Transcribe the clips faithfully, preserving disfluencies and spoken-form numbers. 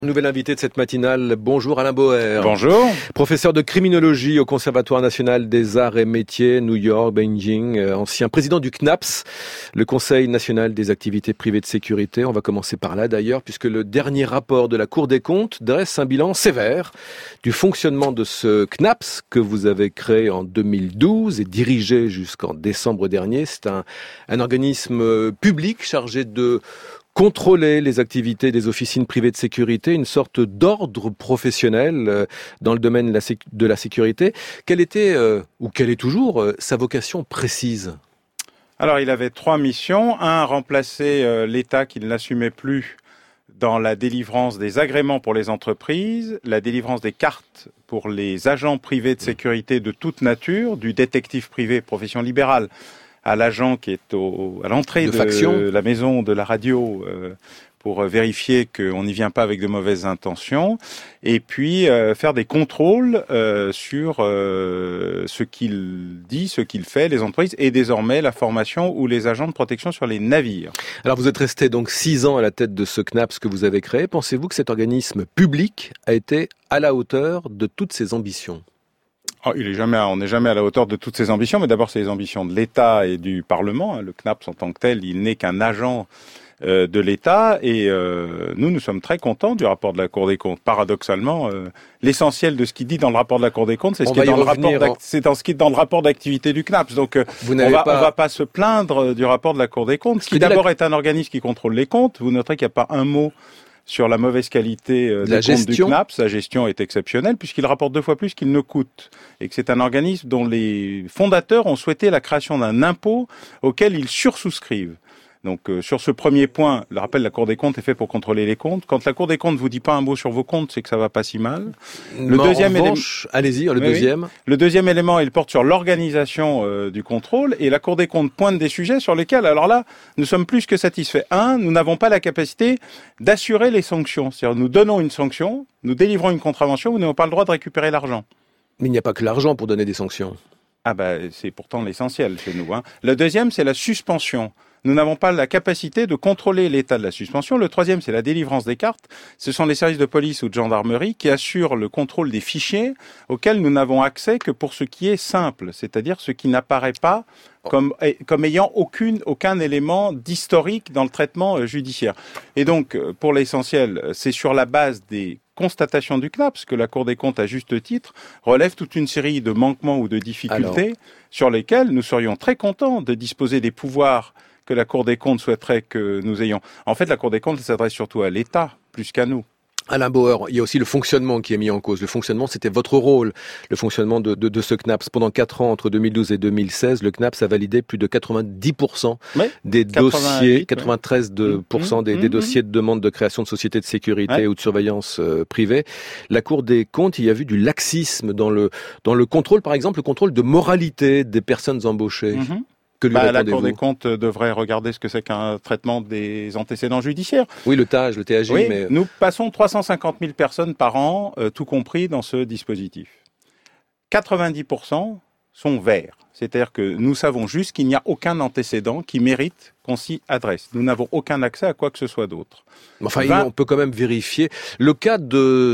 Nouvel invité de cette matinale, bonjour Alain Boer. Bonjour. Professeur de criminologie au Conservatoire national des arts et métiers, New York, Beijing, ancien président du C N A P S, le Conseil national des activités privées de sécurité. On va commencer par là d'ailleurs, puisque le dernier rapport de la Cour des comptes dresse un bilan sévère du fonctionnement de ce C N A P S que vous avez créé en deux mille douze et dirigé jusqu'en décembre dernier. C'est un, un organisme public chargé de contrôler les activités des officines privées de sécurité, une sorte d'ordre professionnel dans le domaine de la sécurité. Quelle était, euh, ou quelle est toujours, euh, sa vocation précise ? Alors, il avait trois missions. Un, remplacer euh, l'État qui ne l'assumait plus dans la délivrance des agréments pour les entreprises, la délivrance des cartes pour les agents privés de sécurité de toute nature, du détective privé, profession libérale, à l'agent qui est au, à l'entrée de, de la maison de la radio euh, pour vérifier qu'on n'y vient pas avec de mauvaises intentions, et puis euh, faire des contrôles euh, sur euh, ce qu'il dit, ce qu'il fait, les entreprises, et désormais la formation ou les agents de protection sur les navires. Alors vous êtes resté donc six ans à la tête de ce C N A P S que vous avez créé. Pensez-vous que cet organisme public a été à la hauteur de toutes ses ambitions ? Oh, il est jamais, on n'est jamais à la hauteur de toutes ses ambitions, mais d'abord c'est les ambitions de l'État et du Parlement. Le C N A P S en tant que tel, il n'est qu'un agent euh, de l'État, et euh, nous, nous sommes très contents du rapport de la Cour des comptes. Paradoxalement, euh, l'essentiel de ce qui dit dans le rapport de la Cour des comptes, c'est ce qui est dans le rapport, en... c'est dans ce qui est dans le rapport d'activité du C N A P S. Donc, euh, on va, pas... on va pas se plaindre du rapport de la Cour des comptes, qui d'abord la... est un organisme qui contrôle les comptes. Vous noterez qu'il n'y a pas un mot sur la mauvaise qualité euh, des comptes du C N A P S. Sa gestion est exceptionnelle puisqu'il rapporte deux fois plus qu'il ne coûte, et que c'est un organisme dont les fondateurs ont souhaité la création d'un impôt auquel ils sursouscrivent. Donc euh, sur ce premier point, le rappel de la Cour des comptes est fait pour contrôler les comptes. Quand la Cour des comptes vous dit pas un mot sur vos comptes, c'est que ça va pas si mal. Le Mais deuxième élément, allez-y, le oui, deuxième. Oui. Le deuxième élément, il porte sur l'organisation euh, du contrôle, et la Cour des comptes pointe des sujets sur lesquels, alors là, nous sommes plus que satisfaits. Un, nous n'avons pas la capacité d'assurer les sanctions. C'est-à-dire, nous donnons une sanction, nous délivrons une contravention, nous n'avons pas le droit de récupérer l'argent. Mais il n'y a pas que l'argent pour donner des sanctions. Ah ben, c'est pourtant l'essentiel chez nous. Hein. Le deuxième, c'est la suspension. Nous n'avons pas la capacité de contrôler l'état de la suspension. Le troisième, c'est la délivrance des cartes. Ce sont les services de police ou de gendarmerie qui assurent le contrôle des fichiers auxquels nous n'avons accès que pour ce qui est simple, c'est-à-dire ce qui n'apparaît pas comme, comme ayant aucune, aucun élément d'historique dans le traitement judiciaire. Et donc, pour l'essentiel, c'est sur la base des constatations du C N A P S que la Cour des comptes, à juste titre, relève toute une série de manquements ou de difficultés Alors... sur lesquels nous serions très contents de disposer des pouvoirs que la Cour des comptes souhaiterait que nous ayons. En fait, la Cour des comptes s'adresse surtout à l'État, plus qu'à nous. Alain Boer, il y a aussi le fonctionnement qui est mis en cause. Le fonctionnement, c'était votre rôle, le fonctionnement de, de, de ce C N A P S. Pendant quatre ans, entre deux mille douze et deux mille seize, le C N A P S a validé plus de quatre-vingt-dix pour cent oui, des dossiers, quatre-vingt-treize pour cent des, mmh, des mmh, dossiers de demande de création de sociétés de sécurité ouais. ou de surveillance euh, privée. La Cour des comptes, il y a vu du laxisme dans le, dans le contrôle, par exemple, le contrôle de moralité des personnes embauchées. Mmh. Que lui bah, la Cour des comptes devrait regarder ce que c'est qu'un traitement des antécédents judiciaires. Oui, le T A G, le T A J. Oui, mais... Nous passons trois cent cinquante mille personnes par an, euh, tout compris dans ce dispositif. quatre-vingt-dix pour cent sont verts. C'est-à-dire que nous savons juste qu'il n'y a aucun antécédent qui mérite qu'on s'y adresse. Nous n'avons aucun accès à quoi que ce soit d'autre. Enfin, vingt... on peut quand même vérifier. Le cas de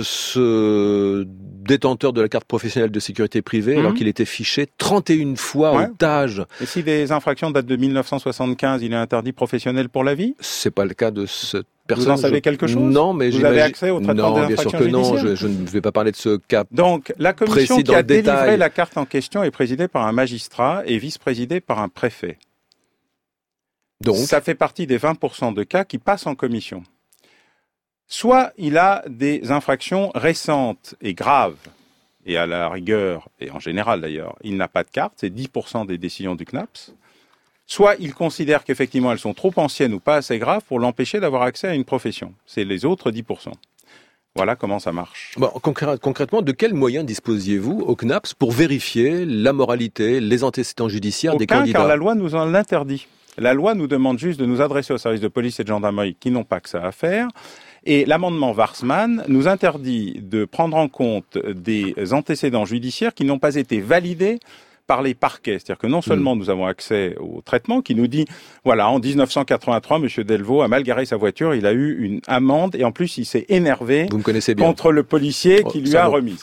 ce détenteur de la carte professionnelle de sécurité privée, mmh. alors qu'il était fiché trente et une fois ouais. au T A G. Et si les infractions datent de mille neuf cent soixante-quinze, il est interdit professionnel pour la vie ? C'est pas le cas de ce personne. Vous en savez quelque chose ? Non, mais vous avez accès au traitement des infractions judiciaires ? Non, bien sûr que non. Je, je ne vais pas parler de ce cas. Donc, la commission qui a délivré détail. la carte en question est présidée par un magistrat et vice-présidée par un préfet. Donc, ça fait partie des vingt pour cent de cas qui passent en commission. Soit il a des infractions récentes et graves, et à la rigueur, et en général d'ailleurs, il n'a pas de carte, c'est dix pour cent des décisions du C N A P S. Soit il considère qu'effectivement elles sont trop anciennes ou pas assez graves pour l'empêcher d'avoir accès à une profession. C'est les autres dix pour cent. Voilà comment ça marche. Bon, concrè- concrètement, de quels moyens disposiez-vous au C N A P S pour vérifier la moralité, les antécédents judiciaires Aucun, des candidats ? Car la loi nous en interdit. La loi nous demande juste de nous adresser aux services de police et de gendarmerie qui n'ont pas que ça à faire. Et l'amendement Warsmann nous interdit de prendre en compte des antécédents judiciaires qui n'ont pas été validés par les parquets. C'est-à-dire que non seulement mmh. nous avons accès au traitement qui nous dit, voilà, en dix-neuf cent quatre-vingt-trois, Monsieur Delvaux a mal garé sa voiture, il a eu une amende et en plus il s'est énervé Vous me connaissez bien. contre le policier qui oh, lui a va. remise.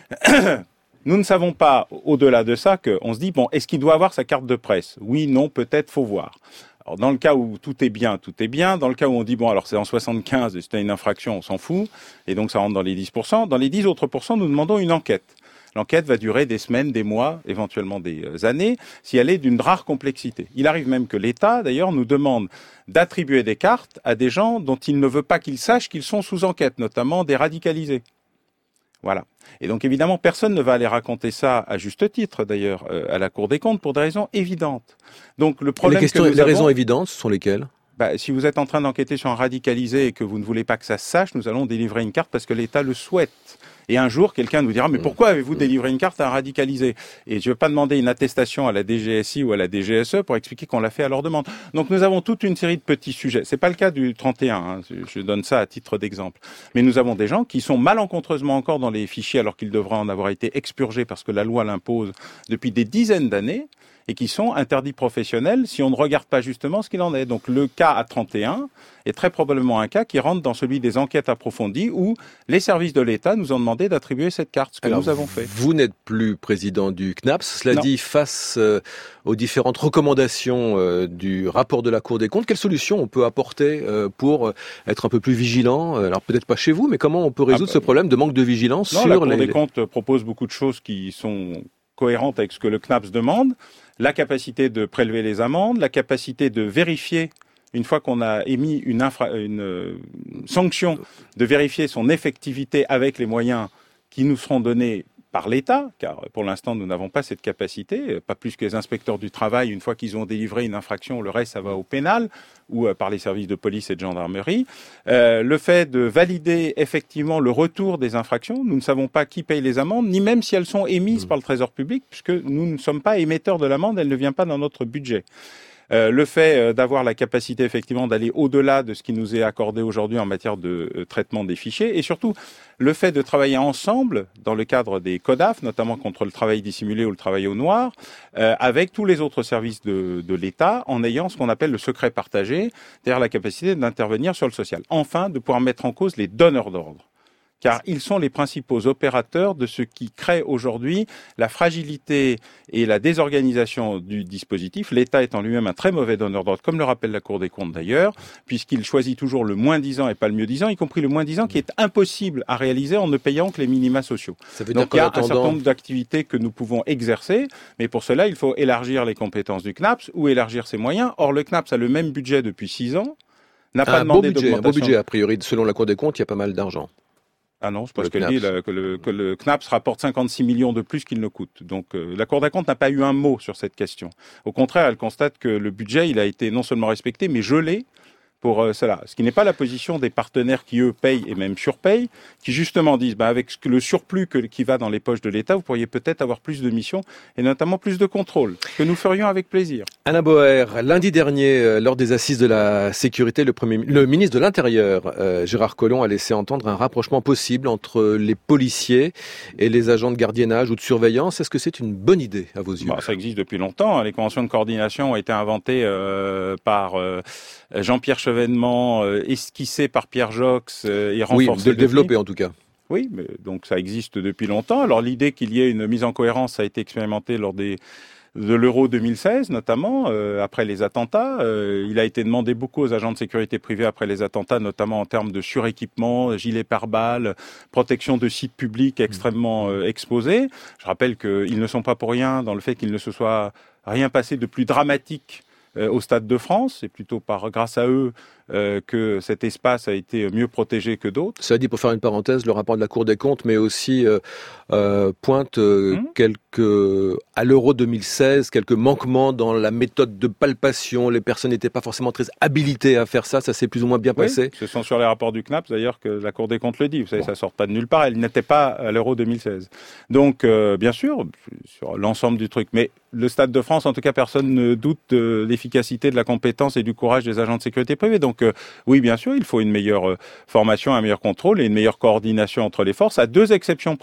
Nous ne savons pas, au-delà de ça, qu'on se dit, bon, est-ce qu'il doit avoir sa carte de presse? Oui, non, peut-être, faut voir. Alors, dans le cas où tout est bien, tout est bien. Dans le cas où on dit, bon, alors c'est en soixante-quinze et c'était une infraction, on s'en fout. Et donc, ça rentre dans les dix pour cent. Dans les dix autres pourcents, nous demandons une enquête. L'enquête va durer des semaines, des mois, éventuellement des années, si elle est d'une rare complexité. Il arrive même que l'État, d'ailleurs, nous demande d'attribuer des cartes à des gens dont il ne veut pas qu'ils sachent qu'ils sont sous enquête, notamment des radicalisés. Voilà. Et donc, évidemment, personne ne va aller raconter ça, à juste titre, d'ailleurs, euh, à la Cour des comptes, pour des raisons évidentes. Donc, le problème les questions, que nous les avons, raisons évidentes, ce sont lesquelles? Bah, si vous êtes en train d'enquêter sur un radicalisé et que vous ne voulez pas que ça se sache, nous allons délivrer une carte parce que l'État le souhaite. Et un jour, quelqu'un nous dira, mais pourquoi avez-vous délivré une carte à un radicalisé? Et je ne veux pas demander une attestation à la D G S I ou à la D G S E pour expliquer qu'on l'a fait à leur demande. Donc nous avons toute une série de petits sujets. C'est pas le cas du trente et un, hein. Je donne ça à titre d'exemple. Mais nous avons des gens qui sont malencontreusement encore dans les fichiers alors qu'ils devraient en avoir été expurgés parce que la loi l'impose depuis des dizaines d'années, et qui sont interdits professionnels si on ne regarde pas justement ce qu'il en est. Donc le cas à trente et un est très probablement un cas qui rentre dans celui des enquêtes approfondies où les services de l'État nous ont demandé d'attribuer cette carte, ce que Alors, nous avons fait. Vous n'êtes plus président du CNAPS. Cela non. dit, face euh, aux différentes recommandations euh, du rapport de la Cour des comptes, quelles solutions on peut apporter euh, pour euh, être un peu plus vigilant? Alors peut-être pas chez vous, mais comment on peut résoudre ah bah, ce problème de manque de vigilance non, sur la Cour les... des comptes propose beaucoup de choses qui sont cohérentes avec ce que le CNAPS demande. La capacité de prélever les amendes, la capacité de vérifier, une fois qu'on a émis une, infra, une euh, sanction, de vérifier son effectivité avec les moyens qui nous seront donnés par l'État, car pour l'instant nous n'avons pas cette capacité, pas plus que les inspecteurs du travail, une fois qu'ils ont délivré une infraction, le reste ça va au pénal, ou euh, par les services de police et de gendarmerie. Euh, le fait de valider effectivement le retour des infractions, nous ne savons pas qui paye les amendes, ni même si elles sont émises mmh. par le Trésor public, puisque nous ne sommes pas émetteurs de l'amende, elle ne vient pas dans notre budget. Euh, le fait euh, d'avoir la capacité effectivement d'aller au-delà de ce qui nous est accordé aujourd'hui en matière de euh, traitement des fichiers, et surtout le fait de travailler ensemble dans le cadre des CODAF, notamment contre le travail dissimulé ou le travail au noir, euh, avec tous les autres services de, de l'État, en ayant ce qu'on appelle le secret partagé, c'est-à-dire la capacité d'intervenir sur le social. Enfin, de pouvoir mettre en cause les donneurs d'ordre, car ils sont les principaux opérateurs de ce qui crée aujourd'hui la fragilité et la désorganisation du dispositif, l'État étant lui-même un très mauvais donneur d'ordre, comme le rappelle la Cour des comptes d'ailleurs, puisqu'il choisit toujours le moins disant et pas le mieux disant, y compris le moins disant qui est impossible à réaliser en ne payant que les minima sociaux. Ça veut Donc dire il y a attendant... un certain nombre d'activités que nous pouvons exercer, mais pour cela il faut élargir les compétences du CNAPS ou élargir ses moyens. Or le CNAPS a le même budget depuis six ans, n'a pas un demandé beau budget, d'augmentation. Un beau budget, a priori, selon la Cour des comptes, il y a pas mal d'argent. Ah non, c'est parce qu'elle dit là, que, le, que le CNAPS rapporte cinquante-six millions de plus qu'il ne coûte. Donc euh, la Cour des comptes n'a pas eu un mot sur cette question. Au contraire, elle constate que le budget, il a été non seulement respecté, mais gelé pour euh, cela. Ce qui n'est pas la position des partenaires qui, eux, payent et même surpayent, qui justement disent, bah, avec le surplus que, qui va dans les poches de l'État, vous pourriez peut-être avoir plus de missions et notamment plus de contrôle, que nous ferions avec plaisir. Alain Boer, lundi dernier, euh, lors des assises de la sécurité, le, premier, le ministre de l'Intérieur, euh, Gérard Collomb, a laissé entendre un rapprochement possible entre les policiers et les agents de gardiennage ou de surveillance. Est-ce que c'est une bonne idée à vos yeux? Bah, ça existe depuis longtemps. Hein. Les conventions de coordination ont été inventées euh, par euh, Jean-Pierre Chevènement, euh, esquissé par Pierre Jox euh, et renforcé. Oui, de le développer en tout cas. Oui, mais donc ça existe depuis longtemps. Alors l'idée qu'il y ait une mise en cohérence a été expérimentée lors des de l'Euro deux mille seize notamment, euh, après les attentats. Euh, il a été demandé beaucoup aux agents de sécurité privée après les attentats, notamment en termes de suréquipement, gilets pare-balles, protection de sites publics extrêmement euh, exposés. Je rappelle qu'ils ne sont pas pour rien dans le fait qu'il ne se soit rien passé de plus dramatique euh, au Stade de France. C'est plutôt par grâce à eux euh, que cet espace a été mieux protégé que d'autres. Ça dit, pour faire une parenthèse, le rapport de la Cour des comptes, mais aussi euh, euh, pointe euh, mmh. quelques, à l'Euro deux mille seize, quelques manquements dans la méthode de palpation. Les personnes n'étaient pas forcément très habilitées à faire ça. Ça s'est plus ou moins bien oui, passé. Ce sont sur les rapports du CNAPS d'ailleurs que la Cour des comptes le dit. Vous savez, bon. Ça sort pas de nulle part. Elle n'était pas à l'Euro deux mille seize. Donc, euh, bien sûr, sur l'ensemble du truc. Mais le Stade de France, en tout cas, personne ne doute de l'efficacité, de la compétence et du courage des agents de sécurité privée. Donc, euh, oui, bien sûr, il faut une meilleure euh, formation, un meilleur contrôle et une meilleure coordination entre les forces, à deux exceptions près,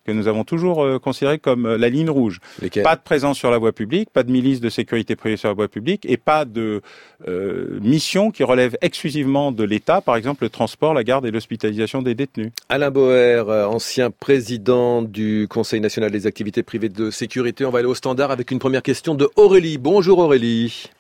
que nous avons toujours euh, considérées comme euh, la ligne rouge. Lesquels ? Pas de présence sur la voie publique, pas de milice de sécurité privée sur la voie publique et pas de euh, mission qui relève exclusivement de l'État, par exemple le transport, la garde et l'hospitalisation des détenus. Alain Boer, ancien président du Conseil national des activités privées de sécurité. On va aller au standard avec une première question de Aurélie. Bonjour Aurélie.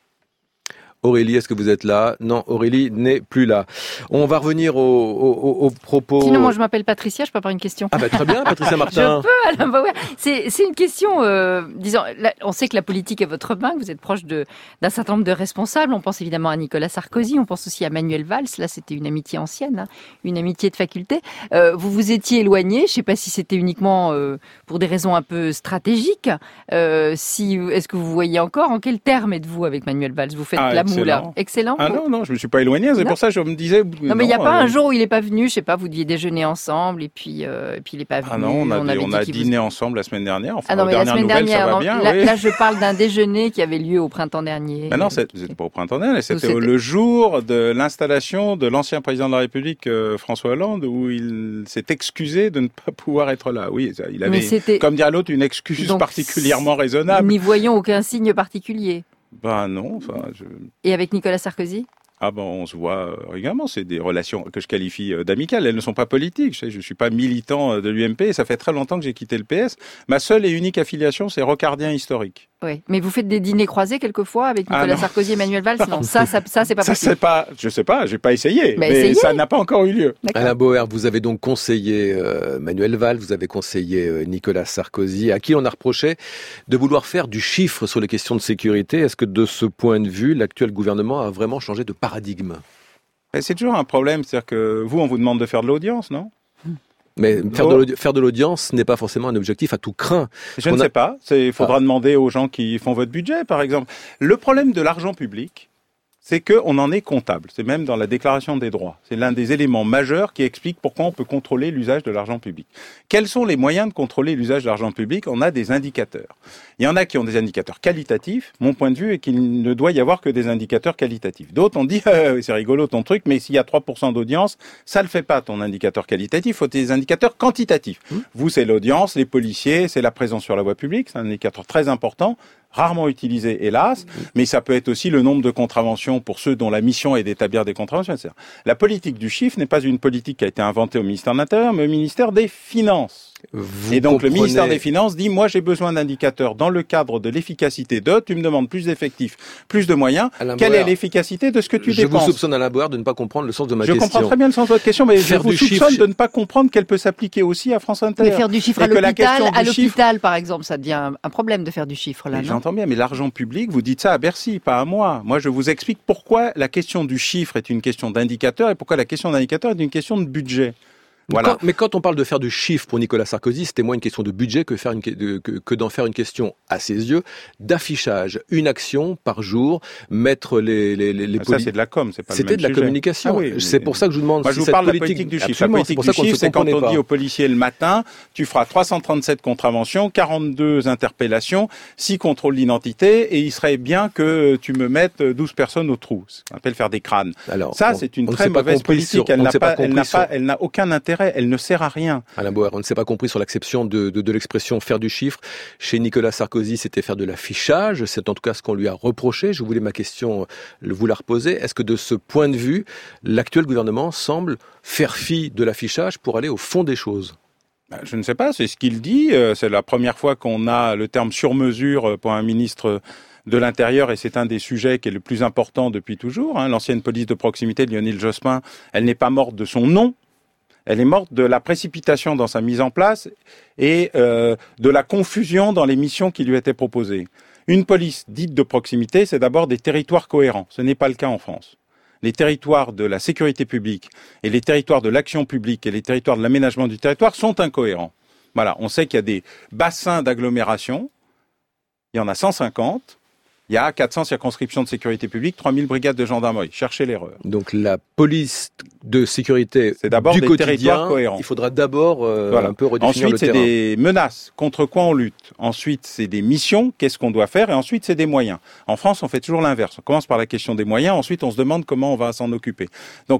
Aurélie, est-ce que vous êtes là ? Non, Aurélie n'est plus là. On va revenir aux au, au, au propos... Sinon, moi, je m'appelle Patricia, je peux avoir une question. Ah bah très bien, Patricia Martin. Je peux, Alain Bauer. C'est, c'est une question, euh, disons, là, on sait que la politique est votre main, que vous êtes proche de, d'un certain nombre de responsables. On pense évidemment à Nicolas Sarkozy, on pense aussi à Manuel Valls. Là, c'était une amitié ancienne, hein, une amitié de faculté. Euh, vous vous étiez éloigné, je ne sais pas si c'était uniquement euh, pour des raisons un peu stratégiques. Euh, si, est-ce que vous voyez encore, en quels termes êtes-vous avec Manuel Valls ? Vous faites Ah, la moule. Excellent. Excellent. Ah non, non, je me suis pas éloigné, c'est non. pour ça que je me disais... Non, mais il n'y a pas euh... un jour où il n'est pas venu, je sais pas, vous deviez déjeuner ensemble et puis, euh, et puis il n'est pas venu. Ah non, on a, on, des, on a dîné vous... ensemble la semaine dernière, enfin, ah non, mais aux la semaine nouvelles, dernière, ça va non, bien, là, oui. là, je parle d'un déjeuner qui avait lieu au printemps dernier. Ben non, c'était pas au printemps dernier, c'était, c'était le jour de l'installation de l'ancien président de la République, euh, François Hollande, où il s'est excusé de ne pas pouvoir être là. Oui, il avait, comme dirait l'autre, une excuse Donc, particulièrement raisonnable. N'y voyons aucun signe particulier. Ben non, enfin... Je... Et avec Nicolas Sarkozy ? Ah bon, on se voit régulièrement, c'est des relations que je qualifie d'amicales, elles ne sont pas politiques, je ne suis pas militant de l'U M P, ça fait très longtemps que j'ai quitté le P S, ma seule et unique affiliation c'est rocardien historique. Oui, mais vous faites des dîners croisés quelquefois avec Nicolas ah Sarkozy et Emmanuel Valls ? Non, ça, ça, ça c'est pas possible. Ça, c'est pas, je sais pas, j'ai pas essayé, bah, mais essayez. Ça n'a pas encore eu lieu. D'accord. Alain Bauer, vous avez donc conseillé euh, Manuel Valls, vous avez conseillé euh, Nicolas Sarkozy, à qui on a reproché de vouloir faire du chiffre sur les questions de sécurité. Est-ce que de ce point de vue, l'actuel gouvernement a vraiment changé de paradigme ? C'est toujours un problème, c'est-à-dire que vous, on vous demande de faire de l'audience, non ? Mais faire de, l'audi- faire de l'audience n'est pas forcément un objectif à tout crin. Je ne a... sais pas. Il faudra ah. demander aux gens qui font votre budget, par exemple. Le problème de l'argent public, c'est qu'on en est comptable. C'est même dans la déclaration des droits. C'est l'un des éléments majeurs qui explique pourquoi on peut contrôler l'usage de l'argent public. Quels sont les moyens de contrôler l'usage de l'argent public ? On a des indicateurs. Il y en a qui ont des indicateurs qualitatifs. Mon point de vue est qu'il ne doit y avoir que des indicateurs qualitatifs. D'autres ont dit euh, « c'est rigolo ton truc, mais s'il y a trois pour cent d'audience, ça ne le fait pas ton indicateur qualitatif, il faut des indicateurs quantitatifs. Mmh. » Vous, c'est l'audience, les policiers, c'est la présence sur la voie publique, c'est un indicateur très important. Rarement utilisé, hélas, mais ça peut être aussi le nombre de contraventions pour ceux dont la mission est d'établir des contraventions, et cetera. La politique du chiffre n'est pas une politique qui a été inventée au ministère de l'Intérieur, mais au ministère des Finances. Vous et donc comprenez... le ministère des Finances dit, moi j'ai besoin d'indicateurs dans le cadre de l'efficacité de, tu me demandes plus d'effectifs, plus de moyens, Alain quelle Bauer, est l'efficacité de ce que tu je dépenses ? Je vous soupçonne Alain Bauer de ne pas comprendre le sens de ma je question. Je comprends très bien le sens de votre question, mais faire je vous soupçonne chiffre... de ne pas comprendre qu'elle peut s'appliquer aussi à France Inter. Mais faire du chiffre et à l'hôpital, à l'hôpital chiffre... par exemple, ça devient un problème de faire du chiffre là, mais non ? J'entends bien, mais l'argent public, vous dites ça à Bercy, pas à moi. Moi, je vous explique pourquoi la question du chiffre est une question d'indicateur et pourquoi la question d'indicateur est une question de budget. Voilà. Quand, mais quand on parle de faire du chiffre pour Nicolas Sarkozy, c'était moins une question de budget que, faire une, de, que, que d'en faire une question, à ses yeux, d'affichage. Une action par jour, mettre les... les, les, les Ça, poli... c'est de la com, c'est pas C'était le même de la sujet. communication. Ah oui, c'est mais... pour ça que je vous demande... Moi, si je vous cette parle politique... de la politique du chiffre. Absolument, la politique c'est du chiffre, c'est quand on pas. dit aux policiers le matin, tu feras trois cent trente-sept contraventions, quarante-deux interpellations, six contrôles d'identité, et il serait bien que tu me mettes douze personnes au trou. On appelle faire des crânes. Alors, ça, on, c'est une très mauvaise politique. Sur, elle, n'a pas, elle, n'a pas, elle n'a aucun intérêt, elle ne sert à rien. Alain Bauer, on ne s'est pas compris sur l'acception de, de, de l'expression faire du chiffre. Chez Nicolas Sarkozy, c'était faire de l'affichage. C'est en tout cas ce qu'on lui a reproché. Je voulais ma question vous la reposer. Est-ce que de ce point de vue, l'actuel gouvernement semble faire fi de l'affichage pour aller au fond des choses ? Je ne sais pas, c'est ce qu'il dit. C'est la première fois qu'on a le terme sur-mesure pour un ministre de l'Intérieur, et c'est un des sujets qui est le plus important depuis toujours. L'ancienne police de proximité de Lionel Jospin, elle n'est pas morte de son nom. Elle est morte de la précipitation dans sa mise en place et euh, de la confusion dans les missions qui lui étaient proposées. Une police dite de proximité, c'est d'abord des territoires cohérents. Ce n'est pas le cas en France. Les territoires de la sécurité publique et les territoires de l'action publique et les territoires de l'aménagement du territoire sont incohérents. Voilà, on sait qu'il y a des bassins d'agglomération, il y en a cent cinquante. Il y a quatre cents circonscriptions de sécurité publique, trois mille brigades de gendarmerie. Cherchez l'erreur. Donc la police de sécurité c'est d'abord du des quotidien, territoires cohérents. Il faudra d'abord euh, voilà. un peu redéfinir ensuite, le terrain. Ensuite, c'est des menaces. Contre quoi on lutte. Ensuite, c'est des missions. Qu'est-ce qu'on doit faire ? Et ensuite, c'est des moyens. En France, on fait toujours l'inverse. On commence par la question des moyens. Ensuite, on se demande comment on va s'en occuper. Donc,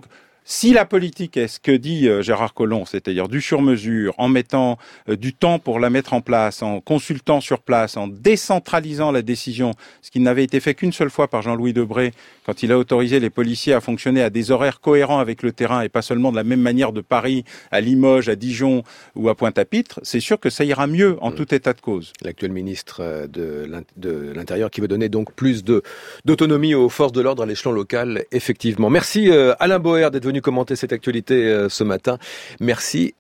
Si la politique est ce que dit Gérard Collomb, c'est-à-dire du sur-mesure, en mettant du temps pour la mettre en place, en consultant sur place, en décentralisant la décision, ce qui n'avait été fait qu'une seule fois par Jean-Louis Debré, quand il a autorisé les policiers à fonctionner à des horaires cohérents avec le terrain et pas seulement de la même manière de Paris à Limoges, à Dijon ou à Pointe-à-Pitre, c'est sûr que ça ira mieux en mmh. tout état de cause. L'actuel ministre de l'Intérieur qui veut donner donc plus de, d'autonomie aux forces de l'ordre à l'échelon local, effectivement. Merci euh, Alain Boer d'être venu commenter cette actualité euh, ce matin. Merci